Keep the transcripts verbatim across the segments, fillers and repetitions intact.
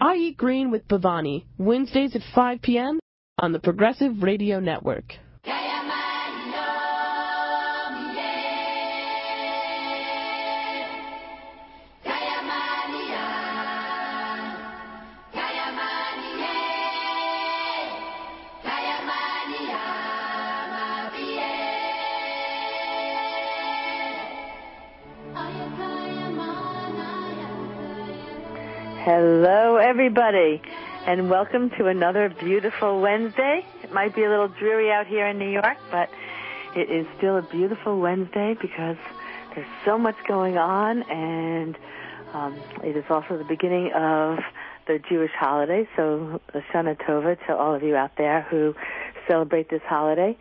I Eat Green with Bhavani, Wednesdays at five p.m. on the Progressive Radio Network. Hello, everybody, and welcome to another beautiful Wednesday. It might be a little dreary out here in New York, but it is still a beautiful Wednesday because there's so much going on, and um, it is also the beginning of the Jewish holiday, so Shana Tova to all of you out there who celebrate this holiday.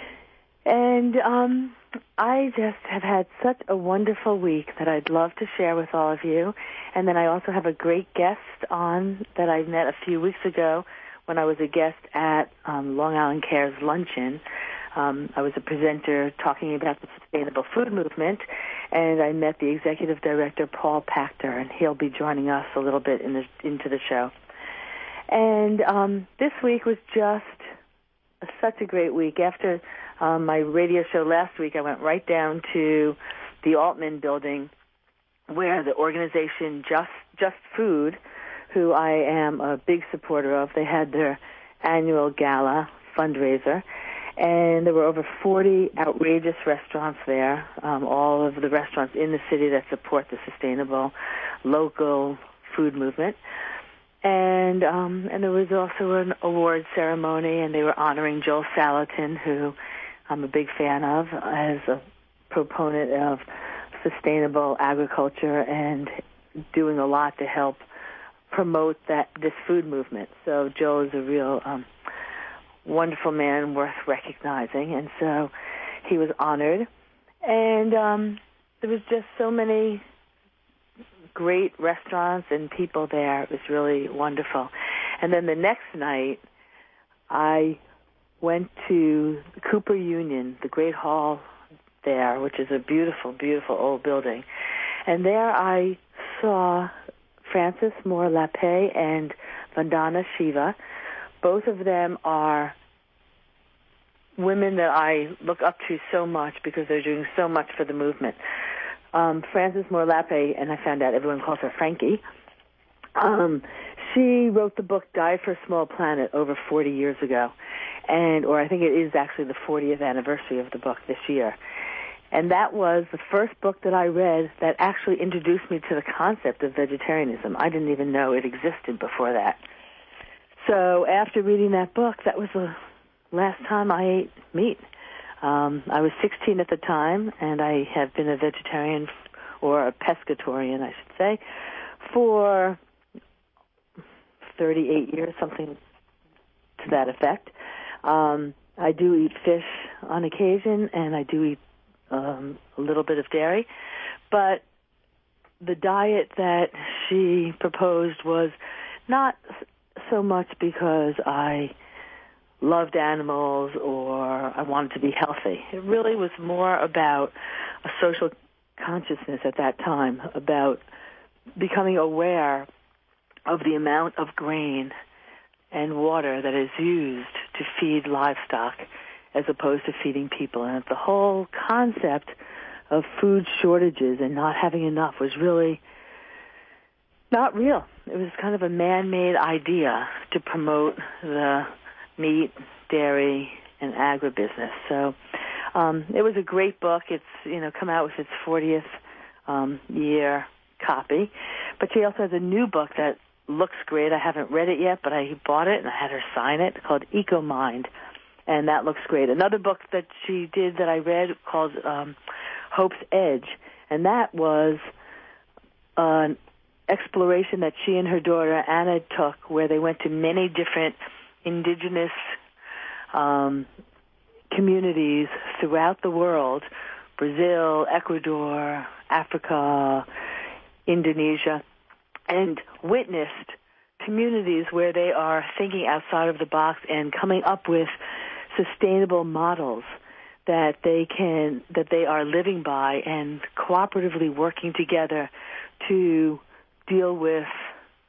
And um, I just have had such a wonderful week that I'd love to share with all of you. And then I also have a great guest on that I met a few weeks ago when I was a guest at um, Long Island Cares Luncheon. Um, I was a presenter talking about the sustainable food movement, and I met the executive director, Paul Pachter, and he'll be joining us a little bit in the, into the show. And um, this week was just a, such a great week. After um, my radio show last week, I went right down to the Altman building where the organization Just Just Food, who I am a big supporter of, they had their annual gala fundraiser, and there were over forty outrageous restaurants there, um, all of the restaurants in the city that support the sustainable local food movement. And um, and there was also an award ceremony, and they were honoring Joel Salatin, who I'm a big fan of, as a proponent of sustainable agriculture and doing a lot to help promote that this food movement. So Joel is a real um, wonderful man worth recognizing, and so he was honored. And um, there was just so many great restaurants and people there. It was really wonderful. And then the next night, I went to the Cooper Union, the Great Hall there, which is a beautiful, beautiful old building. And there I saw Frances Moore Lappé and Vandana Shiva. Both of them are women that I look up to so much because they're doing so much for the movement. Um, Frances Moore Lappé, and I found out everyone calls her Frankie, um, she wrote the book Diet for a Small Planet over forty years ago. And, or I think it is actually the fortieth anniversary of the book this year. And that was the first book that I read that actually introduced me to the concept of vegetarianism. I didn't even know it existed before that. So after reading that book, that was the last time I ate meat. Um, I was sixteen at the time, and I have been a vegetarian, or a pescatarian, I should say, for thirty-eight years, something to that effect. Um, I do eat fish on occasion, and I do eat um, a little bit of dairy. But the diet that she proposed was not so much because I loved animals or I wanted to be healthy. It really was more about a social consciousness at that time, about becoming aware of the amount of grain and water that is used to feed livestock as opposed to feeding people. And the whole concept of food shortages and not having enough was really not real. It was kind of a man-made idea to promote the meat, dairy, and agribusiness. So um, it was a great book. It's, you know, come out with its fortieth um, year copy. But she also has a new book that looks great. I haven't read it yet, but I bought it and I had her sign it, called Eco Mind, and that looks great. Another book that she did that I read called um, Hope's Edge, and that was an exploration that she and her daughter Anna took, where they went to many different indigenous um, communities throughout the world, Brazil, Ecuador, Africa, Indonesia, and witnessed communities where they are thinking outside of the box and coming up with sustainable models that they can, that they are living by and cooperatively working together to deal with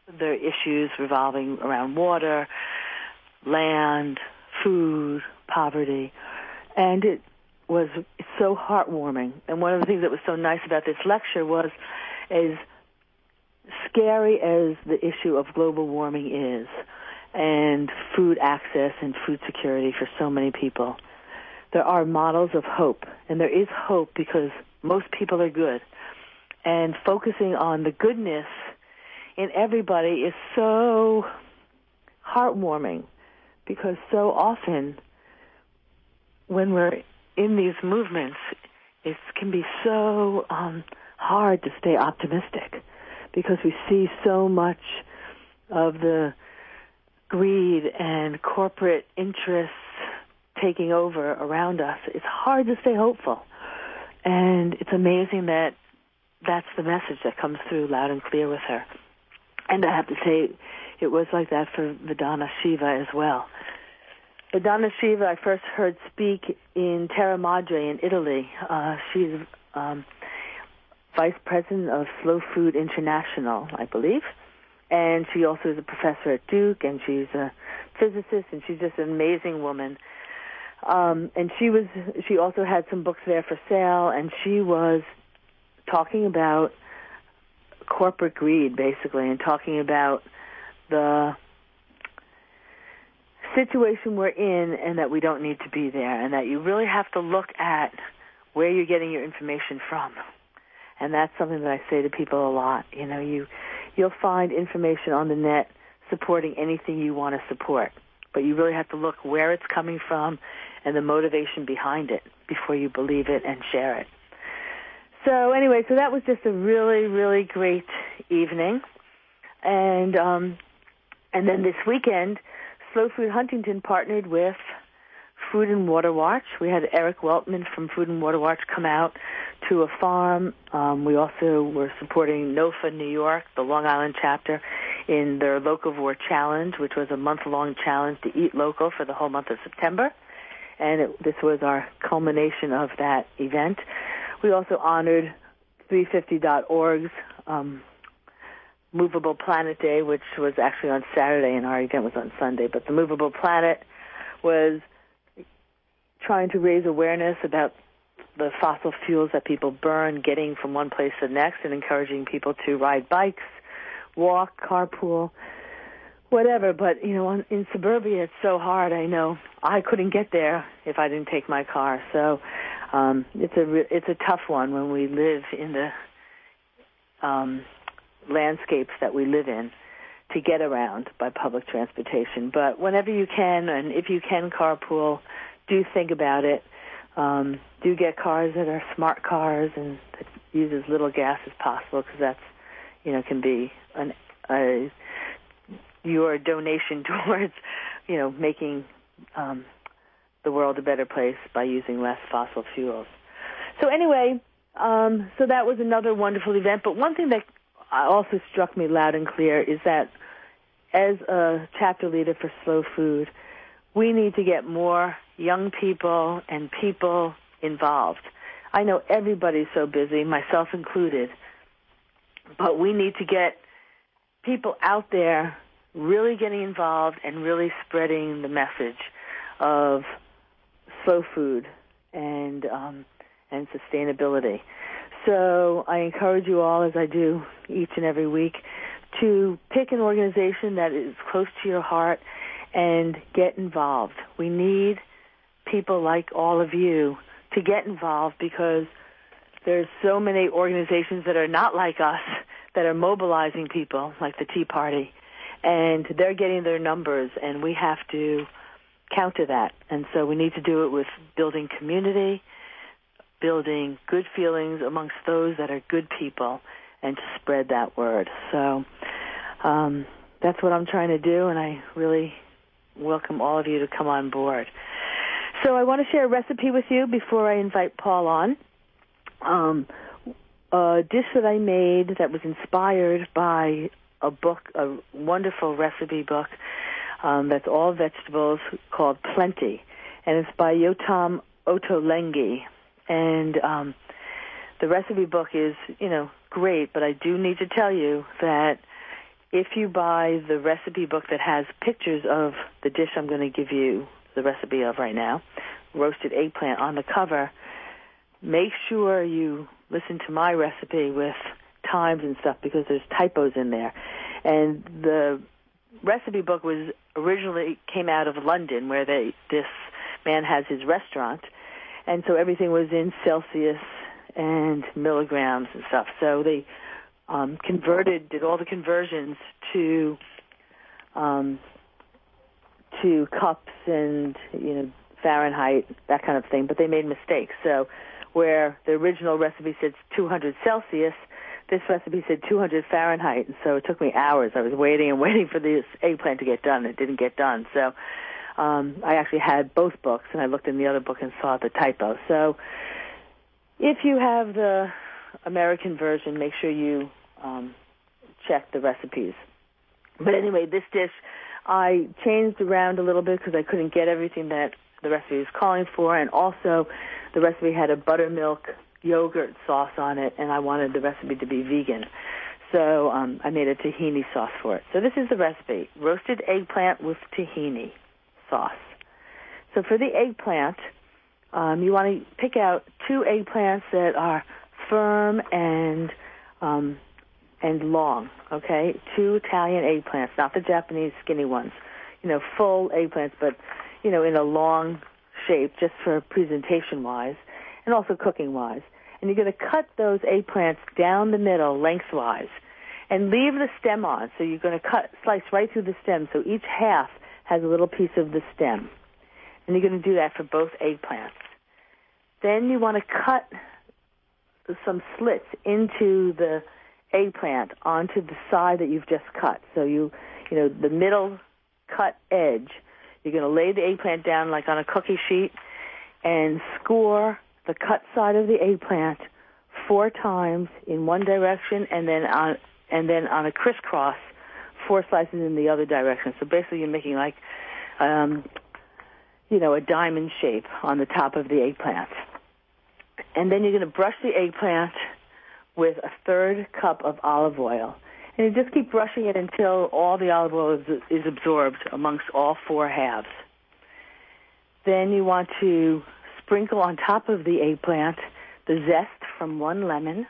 there are issues revolving around water, land, food, poverty, and it was so heartwarming. And one of the things that was so nice about this lecture was, as scary as the issue of global warming is, and food access and food security for so many people, there are models of hope. And there is hope because most people are good. And focusing on the goodness in everybody is so heartwarming, because so often when we're in these movements, it can be so um, hard to stay optimistic, because we see so much of the greed and corporate interests taking over around us. It's hard to stay hopeful. And it's amazing that that's the message that comes through loud and clear with her. And I have to say, it was like that for Vedana Shiva as well. Vedana Shiva, I first heard speak in Terra Madre in Italy. Uh, she's um, vice president of Slow Food International, I believe. And she also is a professor at Duke, and she's a physicist, and she's just an amazing woman. Um, and she was, she also had some books there for sale, and she was talking about corporate greed, basically, and talking about the situation we're in and that we don't need to be there, and that you really have to look at where you're getting your information from. And that's something that I say to people a lot. You know, you, you'll find information on the net supporting anything you want to support, but you really have to look where it's coming from and the motivation behind it before you believe it and share it. So anyway, so that was just a really, really great evening. And um, and then this weekend, Slow Food Huntington partnered with Food and Water Watch. We had Eric Weltman from Food and Water Watch come out to a farm. Um, we also were supporting NOFA New York, the Long Island chapter, in their Locavore Challenge, which was a month-long challenge to eat local for the whole month of September. And it, this was our culmination of that event. We also honored three fifty dot org's um, Movable Planet Day, which was actually on Saturday, and our event was on Sunday. But the Movable Planet was trying to raise awareness about the fossil fuels that people burn, getting from one place to the next, and encouraging people to ride bikes, walk, carpool, whatever. But, you know, in suburbia, it's so hard. I know I couldn't get there if I didn't take my car. So um, it's a it's a tough one when we live in the um, landscapes that we live in to get around by public transportation. But whenever you can, and if you can carpool, do think about it. Um, do get cars that are smart cars and that use as little gas as possible, because that's, you know, can be an a, your donation towards, you know, making um, the world a better place by using less fossil fuels. So anyway, um, so that was another wonderful event. But one thing that also struck me loud and clear is that as a chapter leader for Slow Food, we need to get more young people and people involved. I know everybody's so busy, myself included, but we need to get people out there really getting involved and really spreading the message of slow food and um, and sustainability. So I encourage you all, as I do each and every week, to pick an organization that is close to your heart and get involved. We need people like all of you to get involved, because there's so many organizations that are not like us that are mobilizing people, like the Tea Party, and they're getting their numbers, and we have to counter that. And so we need to do it with building community, building good feelings amongst those that are good people, and to spread that word. So um, that's what I'm trying to do, and I really welcome all of you to come on board. So I want to share a recipe with you before I invite Paul on. Um, a dish that I made that was inspired by a book, a wonderful recipe book um, that's all vegetables, called Plenty, and it's by Yotam Ottolenghi. And um, the recipe book is, you know, great, but I do need to tell you that if you buy the recipe book that has pictures of the dish I'm going to give you the recipe of right now, roasted eggplant on the cover, make sure you listen to my recipe with times and stuff because there's typos in there. And the recipe book was originally came out of London, where they this man has his restaurant, and so everything was in Celsius and milligrams and stuff. So they um, converted, did all the conversions to um, to cups and you know Fahrenheit, that kind of thing. But they made mistakes. So where the original recipe said two hundred Celsius, this recipe said two hundred Fahrenheit, and so it took me hours. I was waiting and waiting for this eggplant to get done. It didn't get done. So um, I actually had both books, and I looked in the other book and saw the typo. So if you have the American version, make sure you um, check the recipes. But anyway, this dish, I changed around a little bit because I couldn't get everything that the recipe was calling for, and also the recipe had a buttermilk yogurt sauce on it, and I wanted the recipe to be vegan. So um, I made a tahini sauce for it. So this is the recipe, roasted eggplant with tahini sauce. So for the eggplant, um, you want to pick out two eggplants that are firm and um, and long, okay? Two Italian eggplants, not the Japanese skinny ones. You know, full eggplants, but, you know, in a long shape just for presentation-wise and also cooking-wise. And you're going to cut those eggplants down the middle lengthwise and leave the stem on. So you're going to cut, slice right through the stem so each half has a little piece of the stem. And you're going to do that for both eggplants. Then you want to cut some slits into the eggplant onto the side that you've just cut. So you, you know, the middle cut edge, you're going to lay the eggplant down like on a cookie sheet and score the cut side of the eggplant four times in one direction, and then on and then on a crisscross, four slices in the other direction. So basically, you're making like, um, you know, a diamond shape on the top of the eggplant. And then you're going to brush the eggplant with a third cup of olive oil, and you just keep brushing it until all the olive oil is, is absorbed amongst all four halves. Then you want to sprinkle on top of the eggplant the zest from one lemon,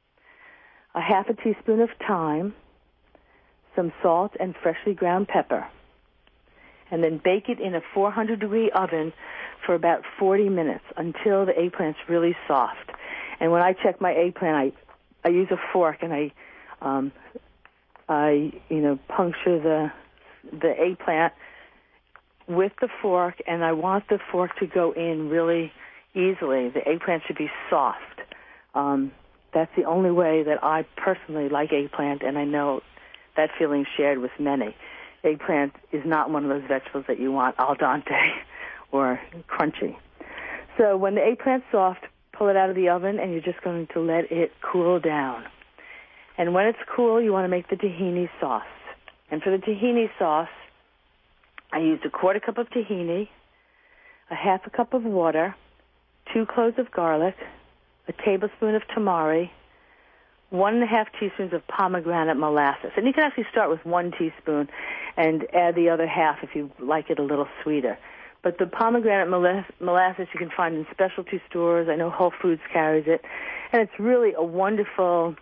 a half a teaspoon of thyme, some salt, and freshly ground pepper. And then bake it in a four hundred degree oven for about forty minutes until the eggplant's really soft. And when I check my eggplant, I, I use a fork and I, um, I, you know, puncture the the eggplant with the fork, and I want the fork to go in really easily. The eggplant should be soft. Um, that's the only way that I personally like eggplant, and I know that feeling shared with many. Eggplant is not one of those vegetables that you want al dente or crunchy. So when the eggplant's soft, pull it out of the oven, and you're just going to let it cool down. And when it's cool, you want to make the tahini sauce. And for the tahini sauce, I used a quarter cup of tahini, a half a cup of water, two cloves of garlic, a tablespoon of tamari, one and a half teaspoons of pomegranate molasses. And you can actually start with one teaspoon and add the other half if you like it a little sweeter. But the pomegranate molasses you can find in specialty stores. I know Whole Foods carries it. And it's really a wonderful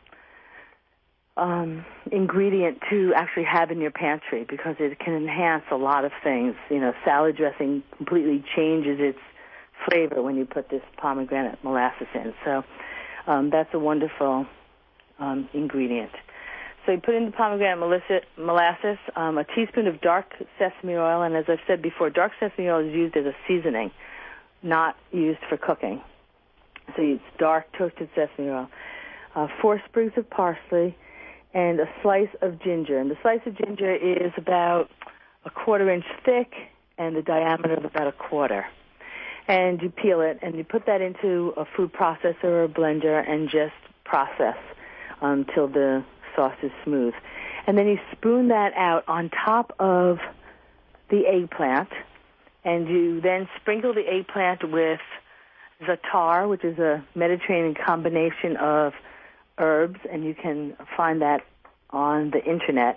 um, ingredient to actually have in your pantry because it can enhance a lot of things. You know, salad dressing completely changes its flavor when you put this pomegranate molasses in. So um, that's a wonderful um, ingredient. So you put in the pomegranate molasses, um, a teaspoon of dark sesame oil, and as I've said before, dark sesame oil is used as a seasoning, not used for cooking. So it's dark toasted sesame oil, uh, four sprigs of parsley, and a slice of ginger. And the slice of ginger is about a quarter inch thick and the diameter of about a quarter. And you peel it, and you put that into a food processor or a blender and just process until um, the sauce is smooth. And then you spoon that out on top of the eggplant, and you then sprinkle the eggplant with za'atar, which is a Mediterranean combination of herbs, and you can find that on the internet.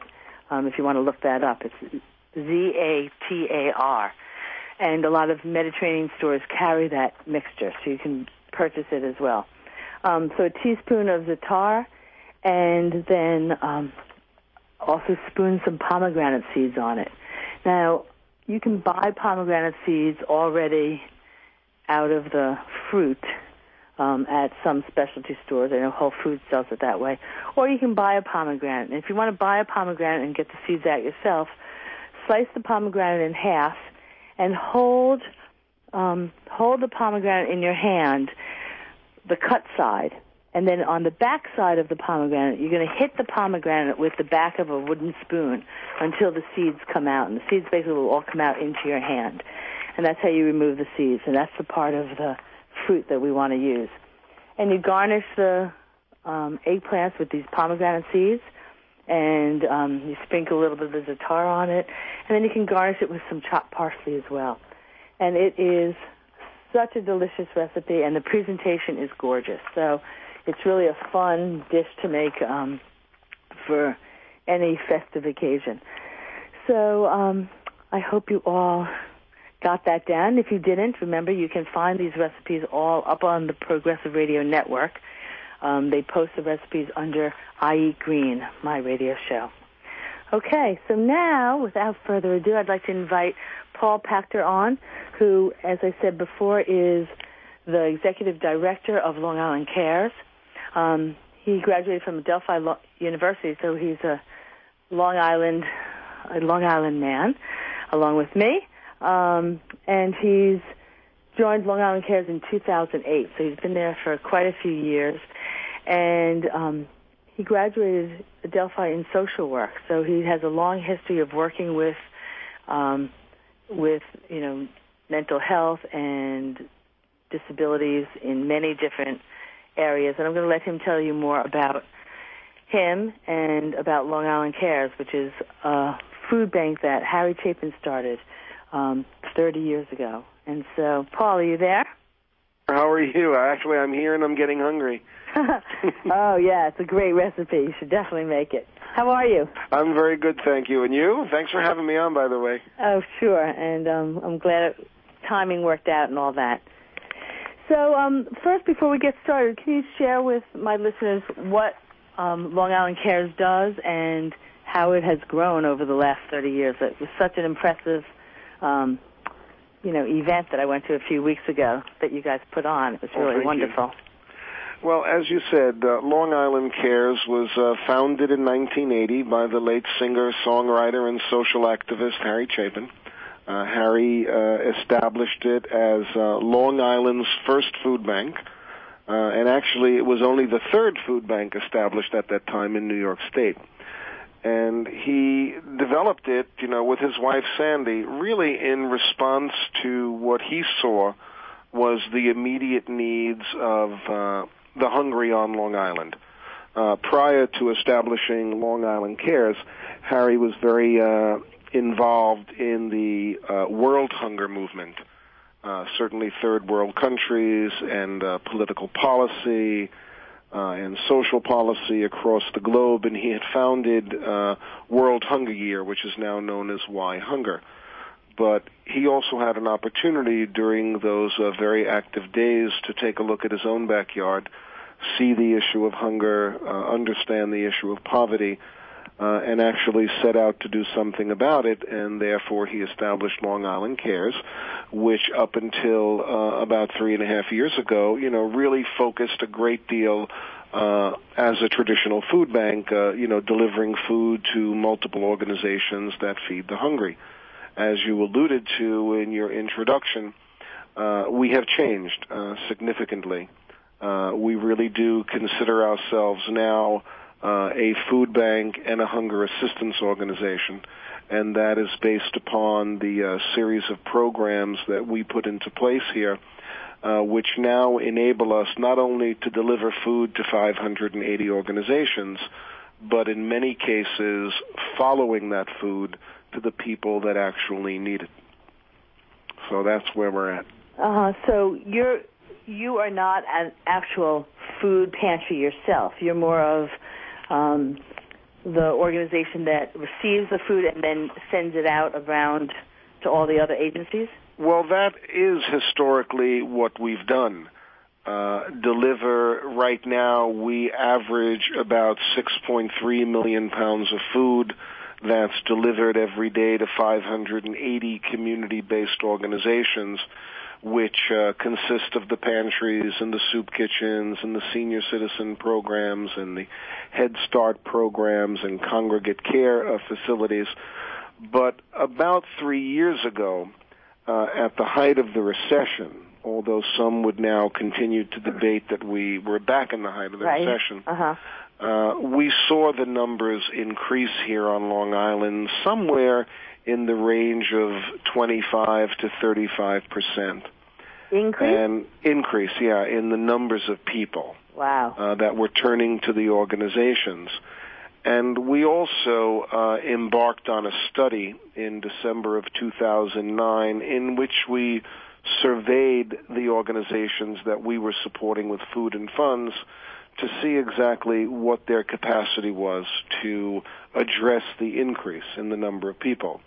Um, if you want to look that up, it's Z A T A R. And a lot of Mediterranean stores carry that mixture, so you can purchase it as well. Um, so a teaspoon of za'atar, and then um, also spoon some pomegranate seeds on it. Now, you can buy pomegranate seeds already out of the fruit um, at some specialty stores. I know Whole Foods sells it that way. Or you can buy a pomegranate. And if you want to buy a pomegranate and get the seeds out yourself, slice the pomegranate in half and hold um, hold the pomegranate in your hand, the cut side. And then on the back side of the pomegranate, you're going to hit the pomegranate with the back of a wooden spoon until the seeds come out. And the seeds basically will all come out into your hand. And that's how you remove the seeds. And that's the part of the fruit that we want to use. And you garnish the um, eggplants with these pomegranate seeds. And um, you sprinkle a little bit of za'atar on it. And then you can garnish it with some chopped parsley as well. And it is such a delicious recipe, and the presentation is gorgeous. So it's really a fun dish to make um, for any festive occasion. So um, I hope you all got that down. If you didn't, remember you can find these recipes all up on the Progressive Radio Network. Um, they post the recipes under I Eat Green, my radio show. Okay, so now, without further ado, I'd like to invite Paul Pachter on, who, as I said before, is the executive director of Long Island Cares. Um, he graduated from Adelphi Lo- University, so he's a Long Island, a Long Island man, along with me. Um, and he's joined Long Island Cares in two thousand eight, so he's been there for quite a few years. And um, he graduated Adelphi in social work, so he has a long history of working with, um, with you know, mental health and disabilities in many different areas. And I'm going to let him tell you more about him and about Long Island Cares, which is a food bank that Harry Chapin started um, thirty years ago. And so, Paul, are you there? How are you? Actually, I'm here and I'm getting hungry. Oh, yeah, it's a great recipe. You should definitely make it. How are you? I'm very good, thank you. And you? Thanks for having me on, by the way. Oh, sure. And um, I'm glad it, timing worked out and all that. So um, first, before we get started, can you share with my listeners what um, Long Island Cares does and how it has grown over the last thirty years? It was such an impressive um, you know, event that I went to a few weeks ago that you guys put on. It was really oh, wonderful. You. Well, as you said, uh, Long Island Cares was uh, founded in nineteen eighty by the late singer, songwriter, and social activist Harry Chapin. Uh, Harry uh, established it as uh, Long Island's first food bank, uh, and actually it was only the third food bank established at that time in New York State. And he developed it, you know, with his wife Sandy, really in response to what he saw was the immediate needs of uh, the hungry on Long Island. Uh, prior to establishing Long Island Cares, Harry was very uh, involved in the uh, world hunger movement, uh, certainly third world countries and uh, political policy, Uh, and social policy across the globe, and he had founded uh, World Hunger Year, which is now known as Why Hunger. But he also had an opportunity during those uh, very active days to take a look at his own backyard, see the issue of hunger, uh, understand the issue of poverty, uh, and actually set out to do something about it, and therefore he established Long Island Cares, which up until uh, about three and a half years ago, you know, really focused a great deal uh, as a traditional food bank, uh, you know, delivering food to multiple organizations that feed the hungry. As you alluded to in your introduction, uh, we have changed uh, significantly. Uh, we really do consider ourselves now Uh, a food bank and a hunger assistance organization, and that is based upon the uh, series of programs that we put into place here, uh, which now enable us not only to deliver food to five hundred eighty organizations, but in many cases following that food to the people that actually need it. So that's where we're at. Uh-huh. So you're, you are not an actual food pantry yourself. You're more of Um, the organization that receives the food and then sends it out around to all the other agencies? Well, that is historically what we've done. Uh, deliver, right now, we average about six point three million pounds of food that's delivered every day to five hundred eighty community-based organizations, which uh, consist of the pantries and the soup kitchens and the senior citizen programs and the Head Start programs and congregate care uh, facilities. But about three years ago, uh, at the height of the recession, although some would now continue to debate that we were back in the height of the right. recession, uh-huh. uh, we saw the numbers increase here on Long Island somewhere in the range of twenty-five to thirty-five percent. Increase? And increase, yeah, in the numbers of people. Wow. Uh, that were turning to the organizations. And we also uh, embarked on a study in December of two thousand nine in which we surveyed the organizations that we were supporting with food and funds to see exactly what their capacity was to address the increase in the number of people.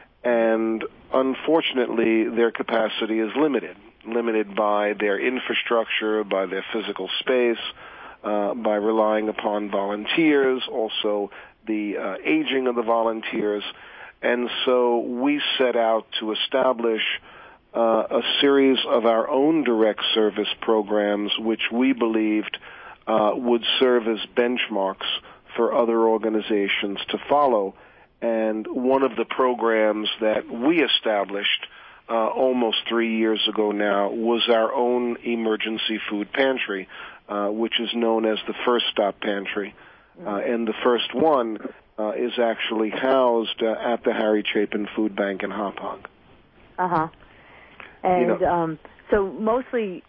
And unfortunately, their capacity is limited, limited by their infrastructure, by their physical space, uh, by relying upon volunteers, also the uh, aging of the volunteers. And so we set out to establish uh, a series of our own direct service programs, which we believed uh, would serve as benchmarks for other organizations to follow. And one of the programs that we established uh, almost three years ago now was our own emergency food pantry, uh, which is known as the First Stop Pantry. Uh, and the first one uh, is actually housed uh, at the Harry Chapin Food Bank in Hauppauge. Uh-huh. And you know, um, so mostly,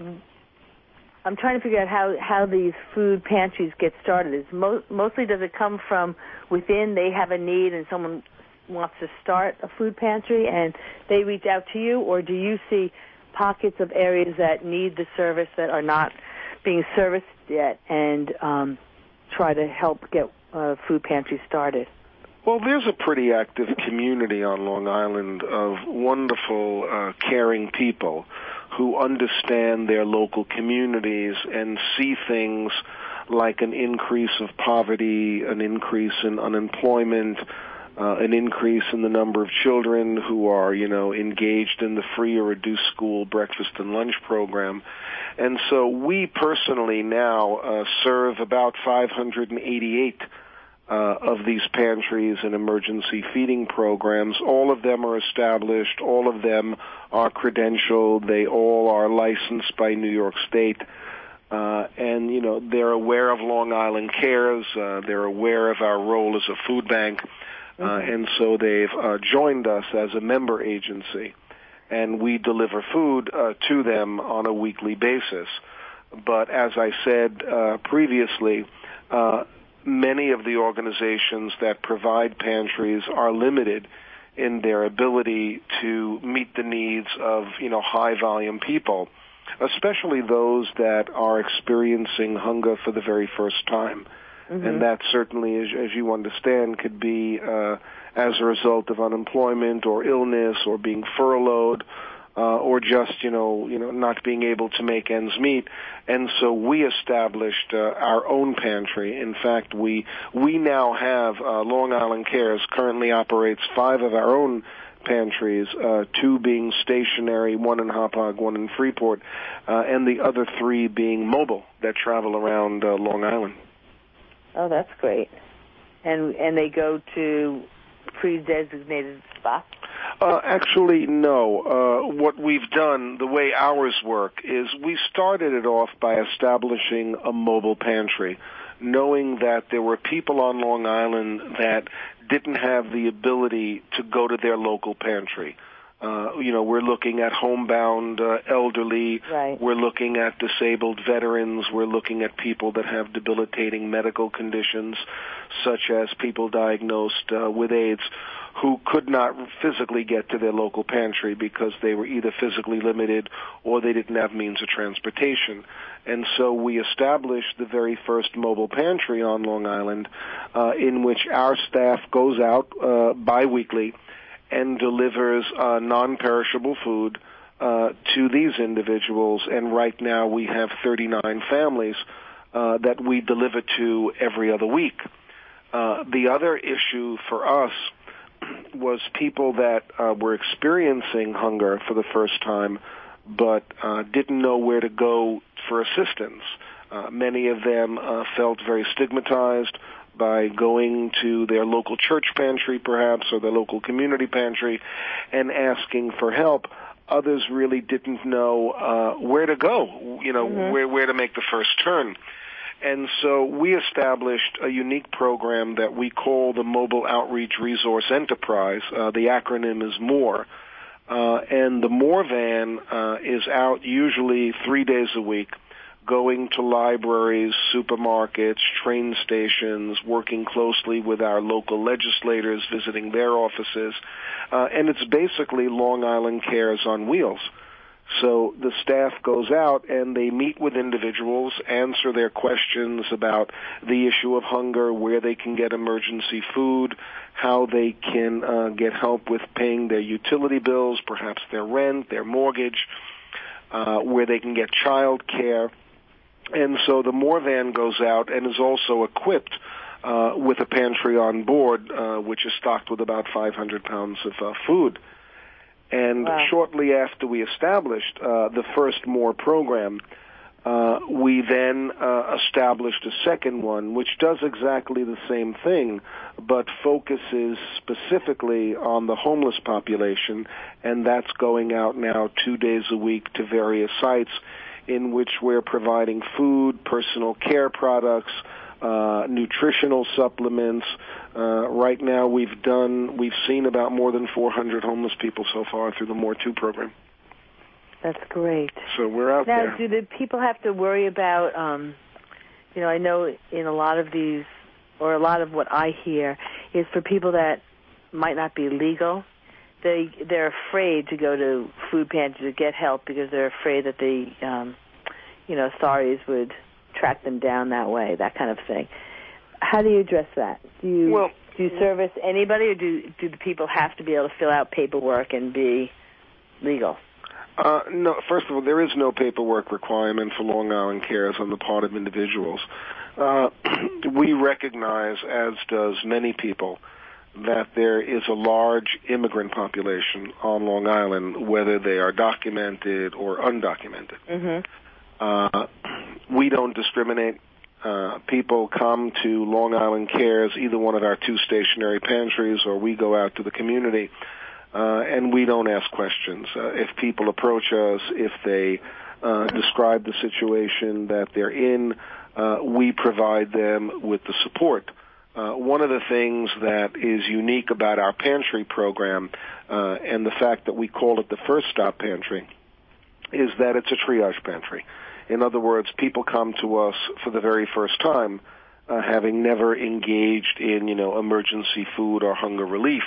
I'm trying to figure out how, how these food pantries get started. Is mo- mostly does it come from within? They have a need and someone wants to start a food pantry and they reach out to you, or do you see pockets of areas that need the service that are not being serviced yet and um, try to help get uh, food pantries started? Well, there's a pretty active community on Long Island of wonderful, uh, caring people who understand their local communities and see things like an increase of poverty, an increase in unemployment, uh, an increase in the number of children who are, you know, engaged in the free or reduced school breakfast and lunch program. And so we personally now uh, serve about five hundred eighty-eight Uh, of these pantries and emergency feeding programs. All of them are established. All of them are credentialed. They all are licensed by New York State. Uh, and, you know, they're aware of Long Island Cares. Uh, they're aware of our role as a food bank. Uh, mm-hmm. And so they've uh, joined us as a member agency. And we deliver food uh, to them on a weekly basis. But as I said uh, previously, uh, many of the organizations that provide pantries are limited in their ability to meet the needs of, you know, high-volume people, especially those that are experiencing hunger for the very first time. Mm-hmm. And that certainly, as, as you understand, could be uh, as a result of unemployment or illness or being furloughed, Uh, or just, you know, you know, not being able to make ends meet. And so we established uh, our own pantry. In fact, we we now have uh, Long Island Cares currently operates five of our own pantries, uh, two being stationary, one in Hauppauge, one in Freeport, uh, and the other three being mobile that travel around uh, Long Island. Oh, that's great. And and they go to pre-designated spots? Uh, actually, no. Uh, what we've done, the way ours work, is we started it off by establishing a mobile pantry, knowing that there were people on Long Island that didn't have the ability to go to their local pantry. Uh, you know, we're looking at homebound uh, elderly. Right. We're looking at disabled veterans. We're looking at people that have debilitating medical conditions, such as people diagnosed uh, with AIDS, who could not physically get to their local pantry because they were either physically limited or they didn't have means of transportation. And so we established the very first mobile pantry on Long Island, uh, in which our staff goes out uh, biweekly and delivers uh, non-perishable food uh, to these individuals. And right now we have thirty-nine families uh, that we deliver to every other week. Uh, the other issue for us was people that uh, were experiencing hunger for the first time but uh, didn't know where to go for assistance. Uh, many of them uh, felt very stigmatized by going to their local church pantry, perhaps, or their local community pantry and asking for help. Others really didn't know uh, where to go, you know, mm-hmm. where, where to make the first turn. And so we established a unique program that we call the Mobile Outreach Resource Enterprise. Uh, the acronym is MORE. Uh, and the MORE van uh, is out usually three days a week, going to libraries, supermarkets, train stations, working closely with our local legislators, visiting their offices. Uh, and it's basically Long Island Cares on wheels. So the staff goes out and they meet with individuals, answer their questions about the issue of hunger, where they can get emergency food, how they can uh, get help with paying their utility bills, perhaps their rent, their mortgage, uh, where they can get child care. And so the MORE van goes out and is also equipped uh, with a pantry on board, uh, which is stocked with about five hundred pounds of uh, food. And wow. Shortly after we established uh, the first MORE program, uh, we then uh, established a second one, which does exactly the same thing, but focuses specifically on the homeless population, and that's going out now two days a week to various sites in which we're providing food, personal care products, uh, nutritional supplements. Uh, right now we've done, we've seen about more than four hundred homeless people so far through the MORE two program. That's great. So we're out now, there. Now, do the people have to worry about, um, you know, I know in a lot of these, or a lot of what I hear, is for people that might not be legal, they, they're afraid to go to food pantry to get help because they're afraid that the, um, you know, authorities would track them down that way, that kind of thing. How do you address that? Do you well, do you service anybody, or do do the people have to be able to fill out paperwork and be legal? Uh, no. First of all, there is no paperwork requirement for Long Island Cares on the part of individuals. Uh, we recognize, as does many people, that there is a large immigrant population on Long Island, whether they are documented or undocumented. Mm-hmm. Uh, we don't discriminate. Uh, people come to Long Island Cares, either one of our two stationary pantries, or we go out to the community, uh, and we don't ask questions. Uh, if people approach us, if they uh, describe the situation that they're in, uh, we provide them with the support. Uh, one of the things that is unique about our pantry program, uh, and the fact that we call it the First Stop Pantry, is that it's a triage pantry. In other words, people come to us for the very first time, uh, having never engaged in, you know, emergency food or hunger relief.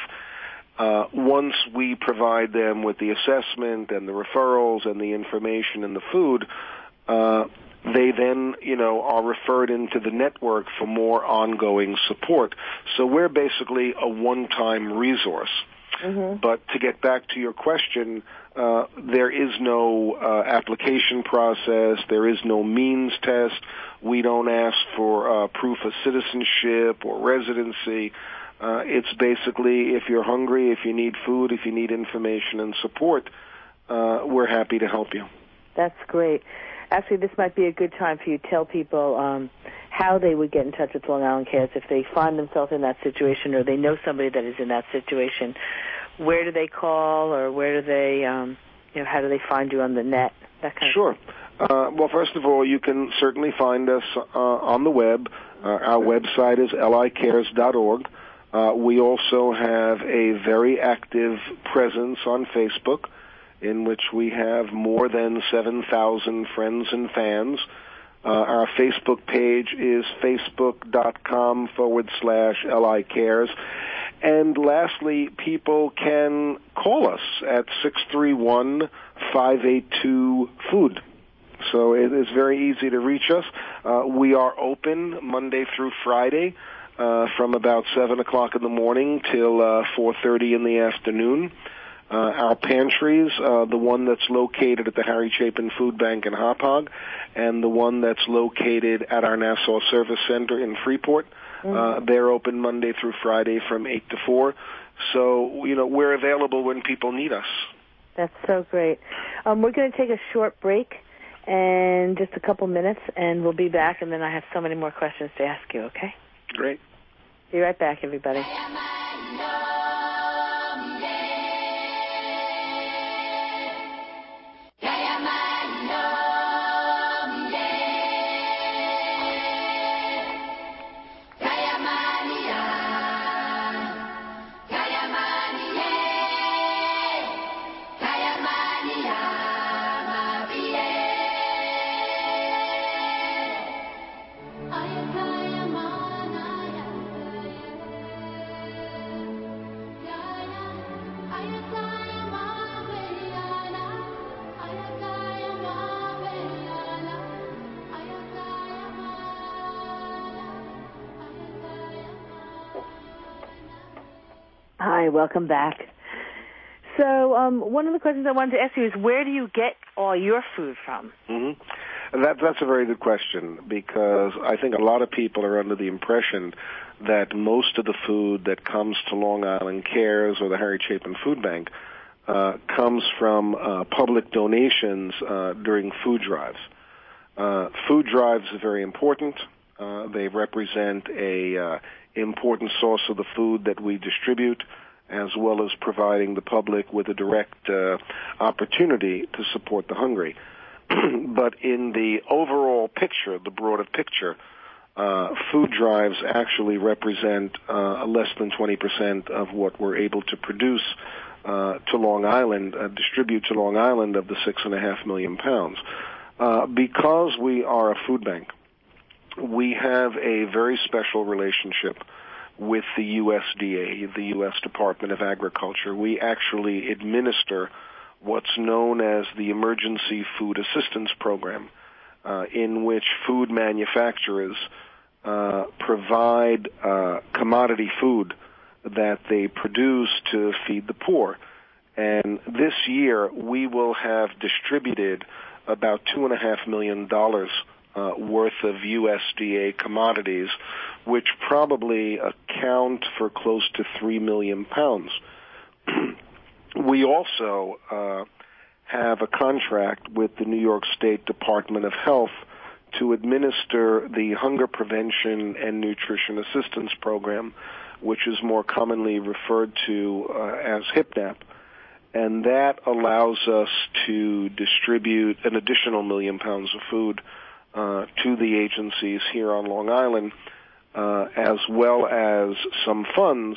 Uh, once we provide them with the assessment and the referrals and the information and the food, uh, they then, you know, are referred into the network for more ongoing support. So we're basically a one-time resource. Mm-hmm. But to get back to your question, uh, there is no uh, application process. There is no means test. We don't ask for uh, proof of citizenship or residency. Uh, it's basically, if you're hungry, if you need food, if you need information and support, uh, we're happy to help you. That's great. Actually, this might be a good time for you to tell people um, how they would get in touch with Long Island Cares if they find themselves in that situation, or they know somebody that is in that situation. Where do they call, or where do they, um, you know, how do they find you on the net? That kind sure. of thing. Uh, well, first of all, you can certainly find us uh, on the web. Uh, our website is L I cares dot org. Uh, we also have a very active presence on Facebook, in which we have more than seven thousand friends and fans. Uh, our Facebook page is facebook.com forward slash LI Cares. and lastly, people can call us at six three one, five eight two, food. So it is very easy to reach us. Uh, we are open Monday through Friday uh, from about seven o'clock in the morning till uh, four thirty in the afternoon. Uh, our pantries, uh, the one that's located at the Harry Chapin Food Bank in Hauppauge and the one that's located at our Nassau Service Center in Freeport, mm-hmm. uh, they're open Monday through Friday from eight to four. So, you know, we're available when people need us. That's so great. Um, we're going to take a short break and just a couple minutes, and we'll be back, and then I have so many more questions to ask you, okay? Great. Be right back, everybody. Hi, welcome back. So um, one of the questions I wanted to ask you is, where do you get all your food from? Mm-hmm. That, that's a very good question, because I think a lot of people are under the impression that most of the food that comes to Long Island Cares or the Harry Chapin Food Bank uh, comes from uh, public donations uh, during food drives. Uh, food drives are very important. Uh, they represent a uh, important source of the food that we distribute, as well as providing the public with a direct uh, opportunity to support the hungry. But in the overall picture, the broader picture, uh, food drives actually represent uh, less than twenty percent of what we're able to produce uh, to Long Island, uh, distribute to Long Island of the six and a half million pounds. Uh, because we are a food bank, we have a very special relationship with the U S D A, the U S Department of Agriculture. We actually administer what's known as the Emergency Food Assistance Program, uh, in which food manufacturers uh, provide uh, commodity food that they produce to feed the poor. And this year, we will have distributed about two and a half million dollars Uh, worth of U S D A commodities, which probably account for close to three million pounds. We also uh, have a contract with the New York State Department of Health to administer the Hunger Prevention and Nutrition Assistance Program, which is more commonly referred to uh, as HIPNAP. And that allows us to distribute an additional million pounds of food Uh, to the agencies here on Long Island, uh, as well as some funds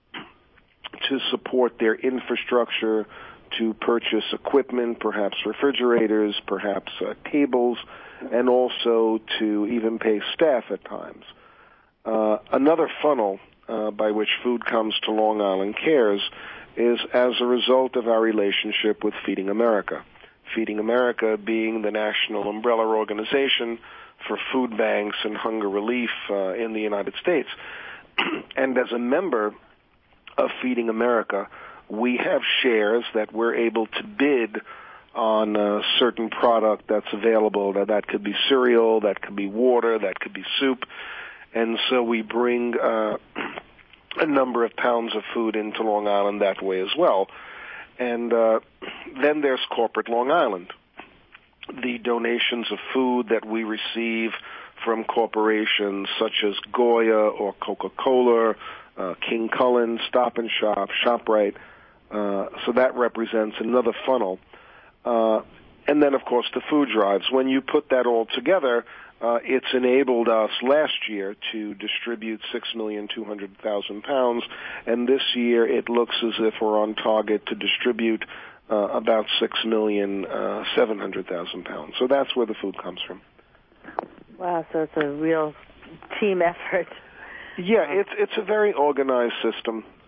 to support their infrastructure, to purchase equipment, perhaps refrigerators, perhaps uh, tables, and also to even pay staff at times. Uh, another funnel uh, by which food comes to Long Island Cares is as a result of our relationship with Feeding America. Feeding America being the national umbrella organization for food banks and hunger relief uh, in the United States. And as a member of Feeding America, we have shares that we're able to bid on a certain product that's available. Now, that could be cereal, that could be water, that could be soup. And so we bring uh, a number of pounds of food into Long Island that way as well. And uh, then there's corporate Long Island, the donations of food that we receive from corporations such as Goya or Coca-Cola, uh, King Cullen, Stop and Shop, ShopRite. Uh, so that represents another funnel. Uh, and then, of course, the food drives. When you put that all together, uh, it's enabled us last year to distribute six million two hundred thousand pounds, and this year it looks as if we're on target to distribute uh, about six million seven hundred thousand pounds. So that's where the food comes from. Wow, so it's a real team effort. Yeah, it's it's a very organized system.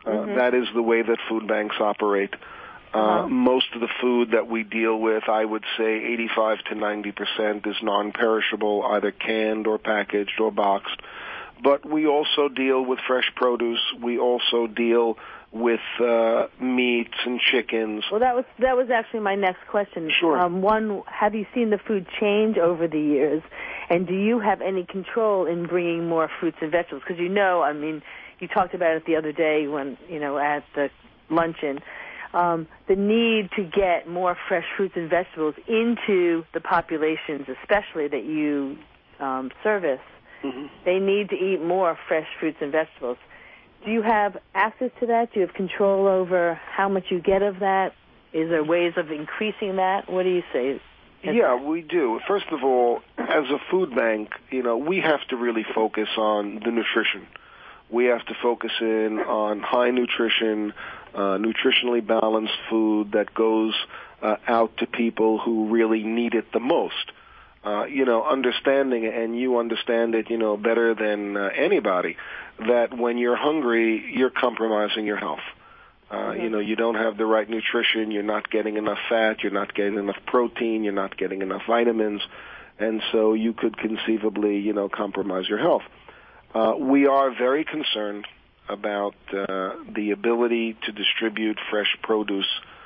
Uh, mm-hmm. That is the way that food banks operate. Uh, uh-huh. Most of the food that we deal with, I would say eighty-five to ninety percent is non-perishable, either canned or packaged or boxed. But we also deal with fresh produce. We also deal with uh, meats and chickens. Well, that was that was actually my next question. Sure. Um, one, have you seen the food change over the years, and do you have any control in bringing more fruits and vegetables? Because you know, I mean, you talked about it the other day when you know at the luncheon, um, the need to get more fresh fruits and vegetables into the populations, especially that you um, service. Mm-hmm. They need to eat more fresh fruits and vegetables. Do you have access to that? Do you have control over how much you get of that? Is there ways of increasing that? What do you say? Yeah, we do. First of all, as a food bank, you know, we have to really focus on the nutrition. We have to focus in on high nutrition, uh, nutritionally balanced food that goes uh, out to people who really need it the most. Uh, you know, understanding, and you understand it, you know, better than uh, anybody, that when you're hungry, you're compromising your health. Uh, mm-hmm. You know, you don't have the right nutrition, you're not getting enough fat, you're not getting enough protein, you're not getting enough vitamins, and so you could conceivably, you know, compromise your health. Uh, we are very concerned about uh, the ability to distribute fresh produce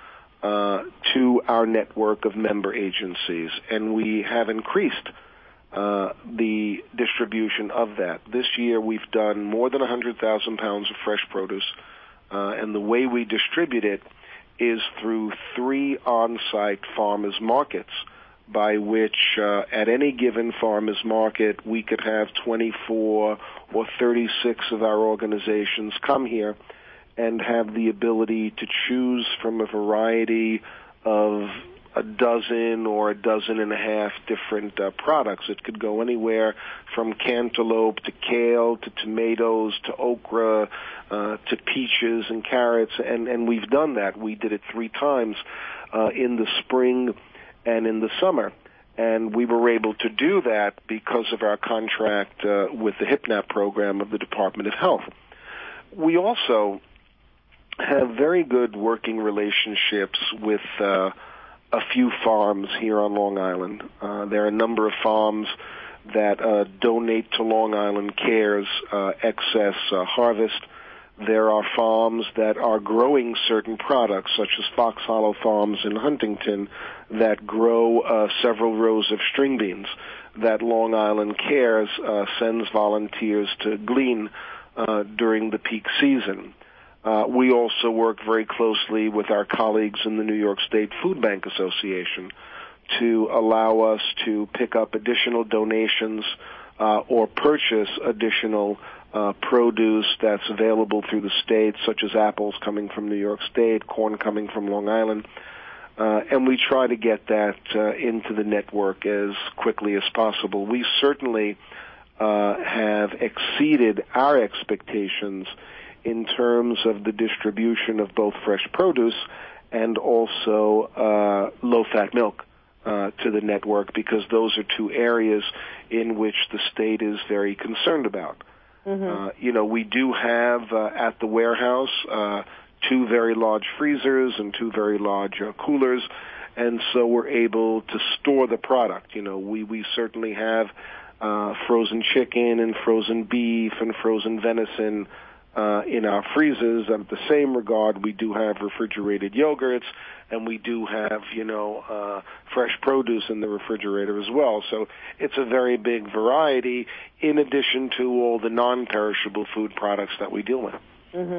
Uh, to our network of member agencies, and we have increased uh, the distribution of that. This year we've done more than one hundred thousand pounds of fresh produce, uh, and the way we distribute it is through three on-site farmers markets, by which uh, at any given farmers market we could have twenty-four or thirty-six of our organizations come here and have the ability to choose from a variety of a dozen or a dozen and a half different uh, products. It could go anywhere from cantaloupe to kale to tomatoes to okra uh, to peaches and carrots, and, and we've done that. We did it three times uh, in the spring and in the summer, and we were able to do that because of our contract uh, with the HIPNAP program of the Department of Health. We also have very good working relationships with uh, a few farms here on Long Island. Uh, there are a number of farms that uh, donate to Long Island Cares uh, excess uh, harvest. There are farms that are growing certain products, such as Fox Hollow Farms in Huntington, that grow uh, several rows of string beans that Long Island Cares uh, sends volunteers to glean uh, during the peak season. Uh, we also work very closely with our colleagues in the New York State Food Bank Association to allow us to pick up additional donations uh, or purchase additional uh, produce that's available through the state, such as apples coming from New York State, corn coming from Long Island. Uh, and we try to get that uh, into the network as quickly as possible. We certainly uh, have exceeded our expectations in terms of the distribution of both fresh produce and also uh, low-fat milk uh, to the network, because those are two areas in which the state is very concerned about. Mm-hmm. Uh, you know, we do have uh, at the warehouse uh, two very large freezers and two very large uh, coolers, and so we're able to store the product. You know, we, we certainly have uh, frozen chicken and frozen beef and frozen venison Uh, in our freezers. And in the same regard, we do have refrigerated yogurts, and we do have, you know, uh, fresh produce in the refrigerator as well. So it's a very big variety, in addition to all the non-perishable food products that we deal with. Mm-hmm.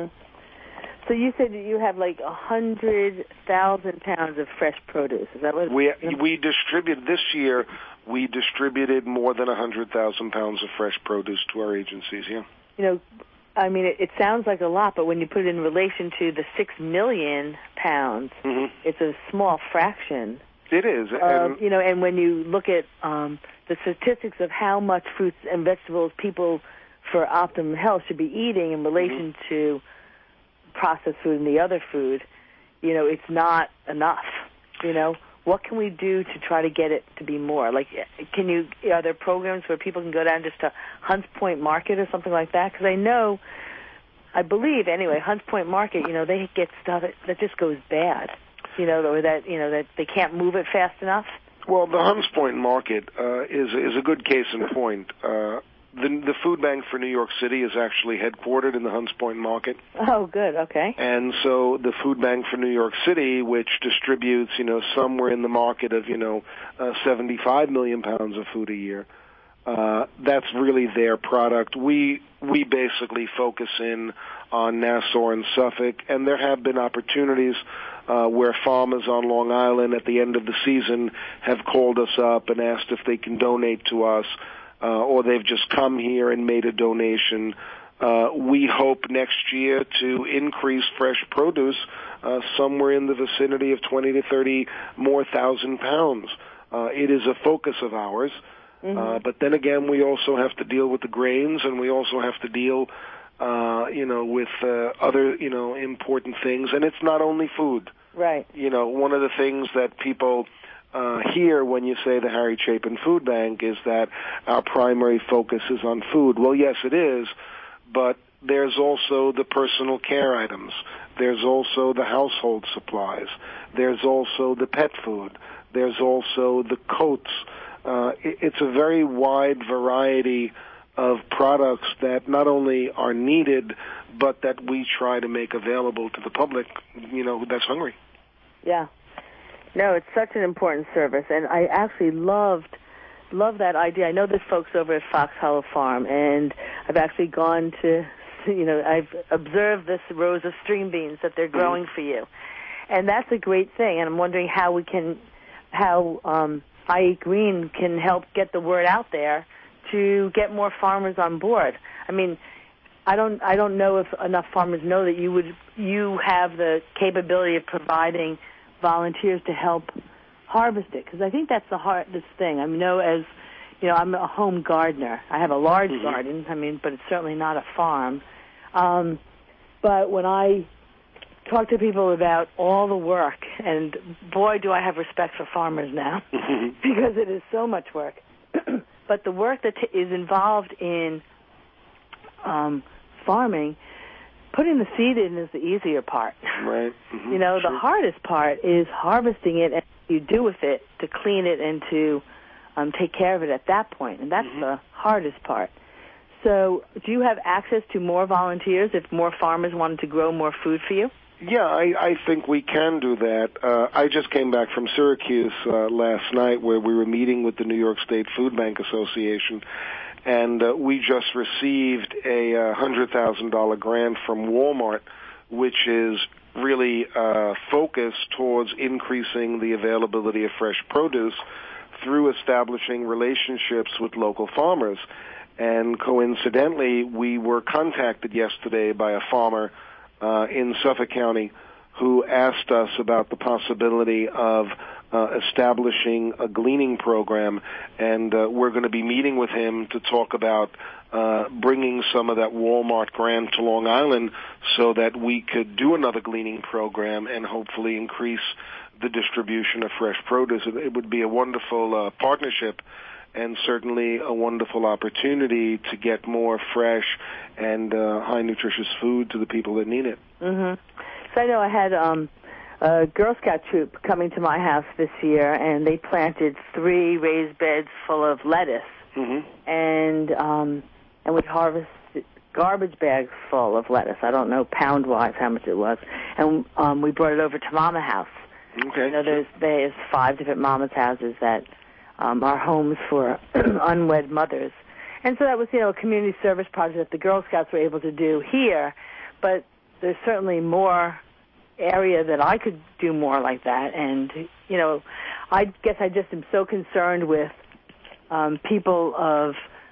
So you said that you have like a hundred thousand pounds of fresh produce. Is that what? We we distribute this year. We distributed more than a hundred thousand pounds of fresh produce to our agencies. Yeah. You know. I mean, it, it sounds like a lot, but when you put it in relation to the six million pounds, mm-hmm. it's a small fraction. It is. Uh, and you know, and when you look at um, the statistics of how much fruits and vegetables people for optimum health should be eating in relation mm-hmm. to processed food and the other food, you know, it's not enough, you know. What can we do to try to get it to be more? Like, can you, are there programs where people can go down just to Hunts Point Market or something like that? Because I know, I believe anyway, Hunts Point Market, you know, they get stuff that, that just goes bad, you know, or that, you know, that they can't move it fast enough. Well, the Hunts Point Market uh, is is a good case in point. Uh, the the Food Bank for New York City is actually headquartered in the Hunts Point Market. Oh, good. Okay. And so the Food Bank for New York City, which distributes, you know, somewhere in the market of, you know, uh, seventy-five million pounds of food a year. Uh, that's really their product. We we basically focus in on Nassau and Suffolk, and there have been opportunities uh, where farmers on Long Island at the end of the season have called us up and asked if they can donate to us, uh, or they've just come here and made a donation. Uh, we hope next year to increase fresh produce uh, somewhere in the vicinity of twenty to thirty more thousand pounds. Uh, it is a focus of ours. Mm-hmm. Uh, but then again, we also have to deal with the grains, and we also have to deal, uh, you know, with uh, other, you know, important things. And it's not only food. Right. You know, one of the things that people uh, hear when you say the Harry Chapin Food Bank is that our primary focus is on food. Well, yes, it is, but there's also the personal care items. There's also the household supplies. There's also the pet food. There's also the coats. Uh, it, it's a very wide variety of products that not only are needed, but that we try to make available to the public, you know, that's hungry. Yeah. No, it's such an important service, and I actually loved love that idea. I know there's folks over at Fox Hollow Farm, and I've actually gone to, you know, I've observed this rows of string beans that they're growing mm-hmm. for you, and that's a great thing. And I'm wondering how we can, how um, I Eat Green can help get the word out there to get more farmers on board. I mean, I don't, I don't know if enough farmers know that you would, you have the capability of providing volunteers to help harvest it, because I think that's the hardest thing. I know, as you know, I'm a home gardener. I have a large mm-hmm. garden. I mean, but it's certainly not a farm. Um, but when I talk to people about all the work, and boy, do I have respect for farmers now, because it is so much work. But the work that t- is involved in um, farming, putting the seed in is the easier part. Right. Mm-hmm. You know, sure. the hardest part is harvesting it and what you do with it to clean it and to um, take care of it at that point. And that's mm-hmm. the hardest part. So do you have access to more volunteers if more farmers wanted to grow more food for you? Yeah, I, I think we can do that. Uh, I just came back from Syracuse uh, last night, where we were meeting with the New York State Food Bank Association, and uh, we just received a uh, one hundred thousand dollars grant from Walmart, which is really uh, focused towards increasing the availability of fresh produce through establishing relationships with local farmers. And coincidentally, we were contacted yesterday by a farmer Uh, in Suffolk County, who asked us about the possibility of uh, establishing a gleaning program, and uh, we're going to be meeting with him to talk about uh, bringing some of that Walmart grant to Long Island so that we could do another gleaning program and hopefully increase the distribution of fresh produce. It would be a wonderful uh, partnership, and certainly a wonderful opportunity to get more fresh and uh, high nutritious food to the people that need it. Mm-hmm. So I know I had um, a Girl Scout troop coming to my house this year, and they planted three raised beds full of lettuce, mm-hmm. and um, and we harvested garbage bags full of lettuce. I don't know pound-wise how much it was, and um, we brought it over to Mama House. Okay. You know, there's there's five different Mama's houses that Um, our homes for unwed mothers. And so that was, you know, a community service project that the Girl Scouts were able to do here, but there's certainly more area that I could do more like that. And, you know, I guess I just am so concerned with um, people of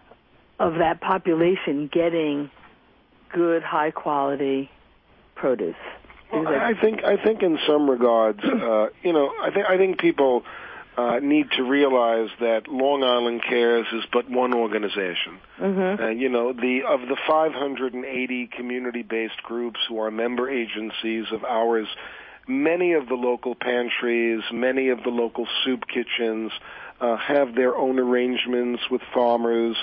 of that population getting good, high-quality produce. Well, I think I think in some regards, uh, you know, I think I think people Uh, need to realize that Long Island Cares is but one organization. Mm-hmm. And, you know, the of the five hundred eighty community-based groups who are member agencies of ours, many of the local pantries, many of the local soup kitchens uh, have their own arrangements with farmers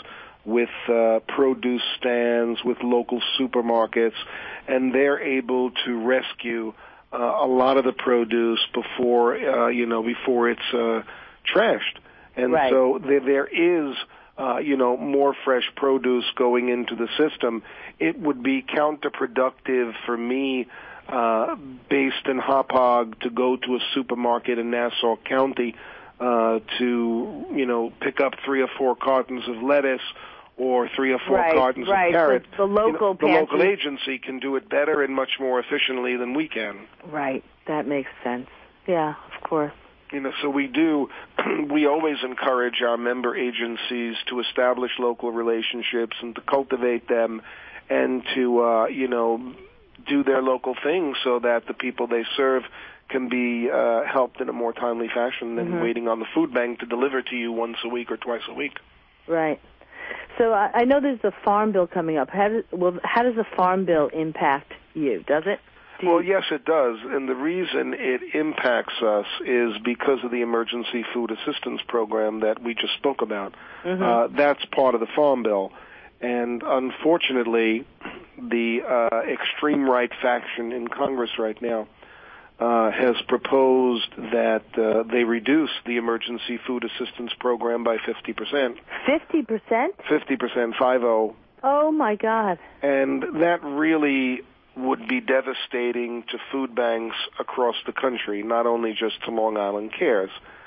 with uh, produce stands, with local supermarkets, and they're able to rescue uh, a lot of the produce before, uh, you know, before it's uh, trashed. And right. so there, there is, uh, you know, more fresh produce going into the system. It would be counterproductive for me, uh, based in Hauppauge, to go to a supermarket in Nassau County uh, to, you know, pick up three or four cartons of lettuce or three or four right, cartons right. of carrots. The, the local you know, the pantry. local agency can do it better and much more efficiently than we can. Right. That makes sense. Yeah, of course. You know, so we do, we always encourage our member agencies to establish local relationships and to cultivate them and to, uh, you know, do their local thing so that the people they serve can be uh, helped in a more timely fashion than mm-hmm. waiting on the food bank to deliver to you once a week or twice a week. Right. So I, I know there's the Farm Bill coming up. How does, well, how does the Farm Bill impact you? Does it? Do Well, you... yes, it does. And the reason it impacts us is because of the Emergency Food Assistance Program that we just spoke about. Mm-hmm. Uh, that's part of the Farm Bill. And unfortunately, the uh, extreme right faction in Congress right now uh, has proposed that uh, they reduce the Emergency Food Assistance Program by fifty percent. fifty percent? fifty percent, five oh. Oh, my God. And that really would be devastating to food banks across the country, not only just to Long Island Cares.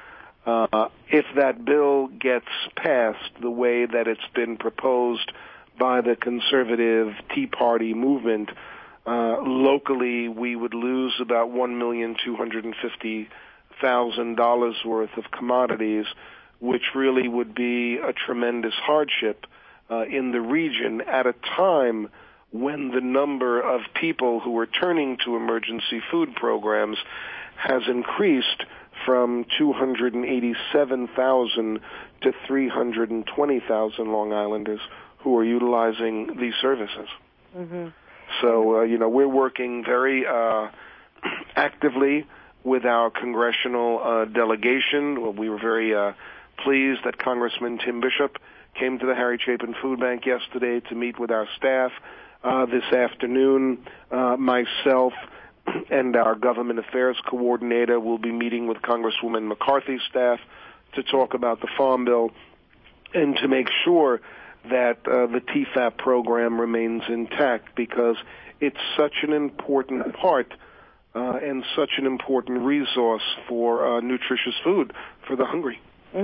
Uh, if that bill gets passed the way that it's been proposed by the conservative Tea Party movement, uh, locally we would lose about one million two hundred fifty thousand dollars worth of commodities, which really would be a tremendous hardship uh, in the region at a time when the number of people who are turning to emergency food programs has increased from two hundred eighty-seven thousand to three hundred twenty thousand Long Islanders who are utilizing these services. Mm-hmm. So, uh, you know, we're working very uh, actively with our congressional uh, delegation. Well, we were very uh, pleased that Congressman Tim Bishop came to the Harry Chapin Food Bank yesterday to meet with our staff. Uh, this afternoon, uh, myself and our government affairs coordinator will be meeting with Congresswoman McCarthy's staff to talk about the Farm Bill and to make sure that uh, the T F A P program remains intact, because it's such an important part uh, and such an important resource for uh, nutritious food for the hungry.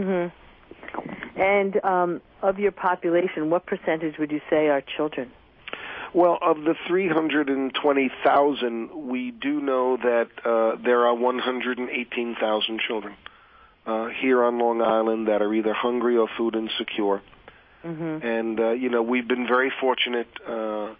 Mm-hmm. And um, of your population, what percentage would you say are children? Well, of the three hundred twenty thousand, we do know that uh, there are one hundred eighteen thousand children uh, here on Long Island that are either hungry or food insecure. Mm-hmm. And, uh, you know, we've been very fortunate uh,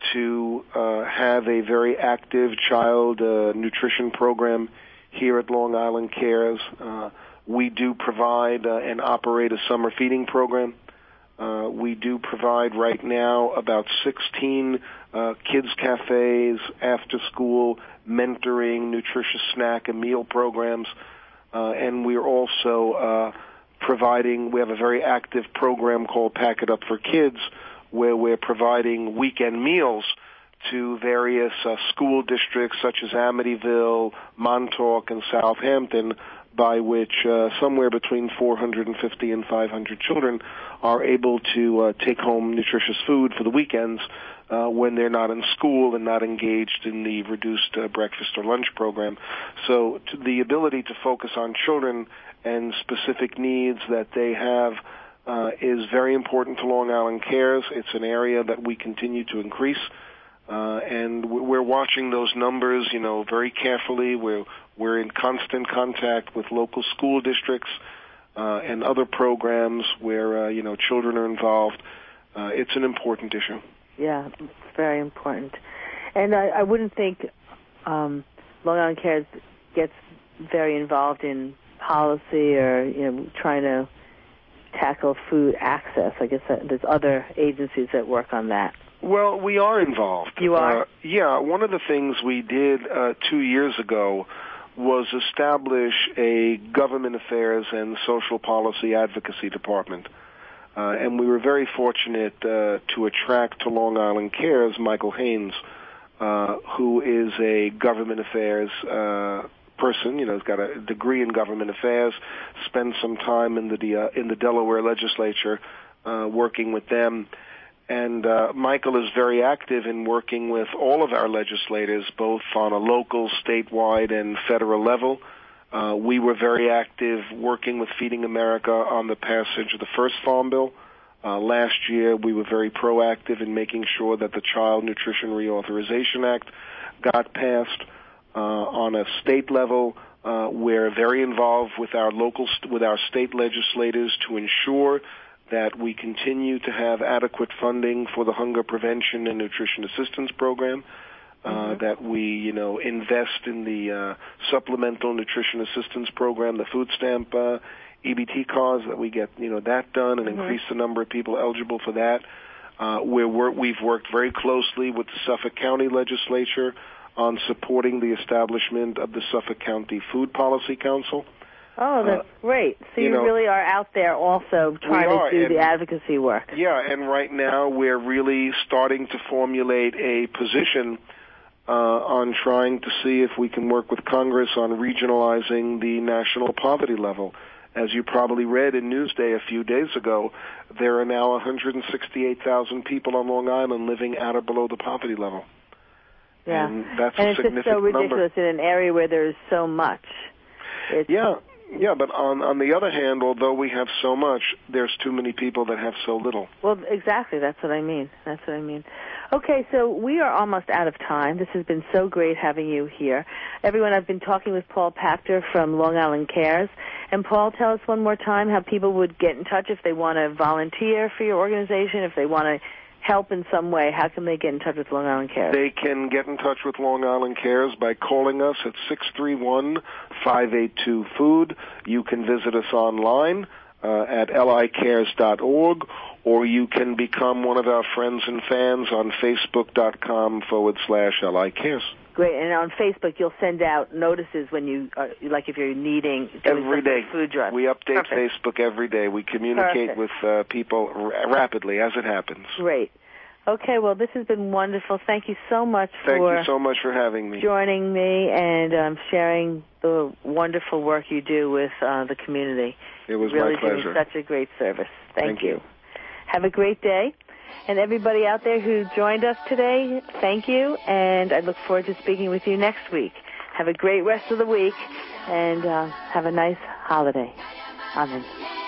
to uh, have a very active child uh, nutrition program here at Long Island Cares. Uh, we do provide uh, and operate a summer feeding program. Uh, we do provide right now about sixteen uh, kids cafes, after school mentoring, nutritious snack and meal programs, uh, and we're also uh, providing, we have a very active program called Pack It Up for Kids, where we're providing weekend meals to various uh, school districts such as Amityville, Montauk, and Southampton, by which uh, somewhere between four hundred fifty and five hundred children are able to uh, take home nutritious food for the weekends uh, when they're not in school and not engaged in the reduced uh, breakfast or lunch program. So to the ability to focus on children and specific needs that they have uh, is very important to Long Island Cares. It's an area that we continue to increase. Uh, and we're watching those numbers, you know, very carefully. We're we're in constant contact with local school districts uh, and other programs where uh, you know children are involved. Uh, it's an important issue. Yeah, it's very important. And I, I wouldn't think um, Long Island Cares gets very involved in policy or you know trying to tackle food access. I guess that there's other agencies that work on that. Well, we are involved. You are? Uh, yeah, one of the things we did uh, two years ago was establish a government affairs and social policy advocacy department. Uh, and we were very fortunate uh, to attract to Long Island Cares Michael Haynes, uh, who is a government affairs uh, person. You know, he's got a degree in government affairs, spent some time in the uh, in the Delaware legislature uh, working with them. And uh, Michael is very active in working with all of our legislators, both on a local, statewide, and federal level. Uh, we were very active working with Feeding America on the passage of the first Farm Bill. Uh, last year, we were very proactive in making sure that the Child Nutrition Reauthorization Act got passed. Uh, on a state level, uh, we're very involved with our local, st- with our state legislators to ensure that we continue to have adequate funding for the Hunger Prevention and Nutrition Assistance Program. Uh, mm-hmm. That we, you know, invest in the uh, Supplemental Nutrition Assistance Program, the food stamp uh, E B T cards, that we get, you know, that done and mm-hmm. increase the number of people eligible for that. Uh, we're, we're, we've worked very closely with the Suffolk County Legislature on supporting the establishment of the Suffolk County Food Policy Council. Oh, that's uh, great. So you, you know, really are out there also trying are, to do and, the advocacy work. Yeah, and right now we're really starting to formulate a position Uh, on trying to see if we can work with Congress on regionalizing the national poverty level. As you probably read in Newsday a few days ago, there are now one hundred sixty-eight thousand people on Long Island living at or below the poverty level. Yeah, and that's and a it's significant just so ridiculous number. in an area where there's so much. It's yeah, yeah, but on on the other hand, although we have so much, there's too many people that have so little. Well, exactly. That's what I mean. That's what I mean. Okay, so we are almost out of time. This has been so great having you here. Everyone, I've been talking with Paul Pachter from Long Island Cares. And Paul, tell us one more time how people would get in touch if they want to volunteer for your organization, if they want to help in some way. How can they get in touch with Long Island Cares? They can get in touch with Long Island Cares by calling us at six three one, five eight two, food. You can visit us online uh, at L I cares dot org, or you can become one of our friends and fans on facebook.com forward slash LI Cares. Great, and on Facebook you'll send out notices when you, uh, like if you're needing every day food drive. We update Perfect. Facebook every day. We communicate Perfect. with uh, people r- rapidly as it happens. Great. Okay, well, this has been wonderful. Thank you so much Thank for you so much for having me, joining me, and um, sharing the wonderful work you do with uh, the community. It was really my pleasure. Doing such a great service. Thank, Thank you. you. Have a great day. And everybody out there who joined us today, thank you, and I look forward to speaking with you next week. Have a great rest of the week, and uh, have a nice holiday. Amen.